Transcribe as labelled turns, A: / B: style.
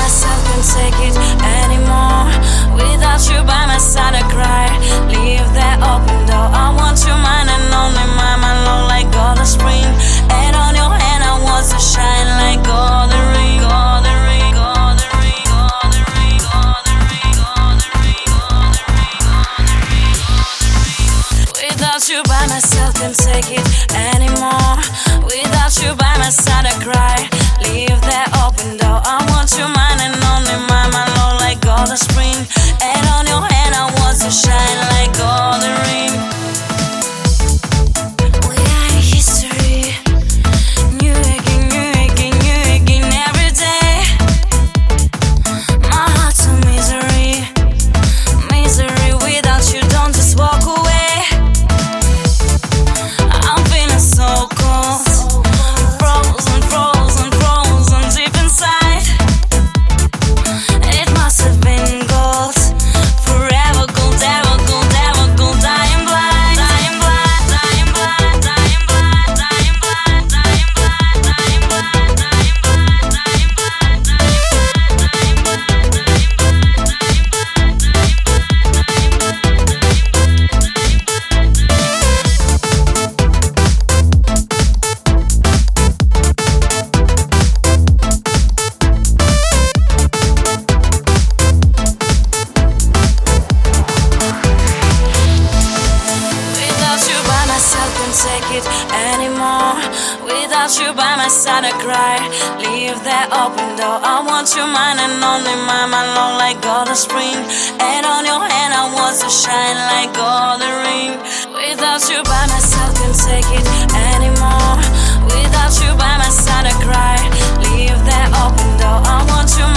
A: myself, can't take it anymore. Without you by my side, I cry. Leave that open door. I want you mine and only mine. My love like golden spring, and on your hand I want to shine like golden ring, golden ring, golden ring, golden ring, golden ring, golden ring, golden ring, golden ring. Without you by myself, can't take it anymore. Without you by my side, I cry. Leave that open door. I want you mine and only mine. My love like golden spring, and on your hand I want to shine like golden ring. We are in history, new again every day. My heart's a misery, misery. Without you, don't just walk away. I'm feeling so cold, frozen, frozen, frozen deep inside. It must have been gold, forever gold, ever gold, ever gold. Dying blind, dying blind, dying blind, dying blind, dying blind, dying blind, dying blind, dying blind, dying blind, dying blind, dying blind, dying Without you by myself, can't take it anymore. Without you by my side, I cry. Leave that open door. I want you mine and only mine. My love like golden spring, and on your hand I want to shine like golden ring. Without you by myself, can't take it anymore. Without you by my side, I cry. Leave that open door. I want you